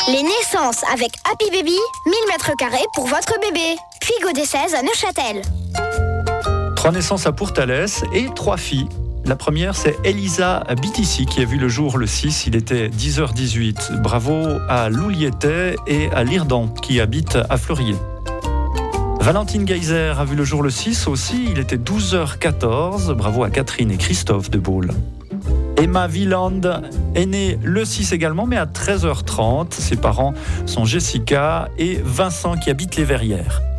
Les naissances avec Happy Baby, 1000 m² pour votre bébé. Puis Godet 16 à Neuchâtel. 3 naissances à Pourtalès et 3 filles. La première, c'est Elisa Bitissi qui a vu le jour le 6, il était 10h18. Bravo à Louliétais et à Lirdan qui habitent à Fleurier. Valentine Geyser a vu le jour le 6 aussi, il était 12h14. Bravo à Catherine et Christophe de Baule. Emma Wieland est née le 6 également, mais à 13h30. Ses parents sont Jessica et Vincent qui habitent les Verrières.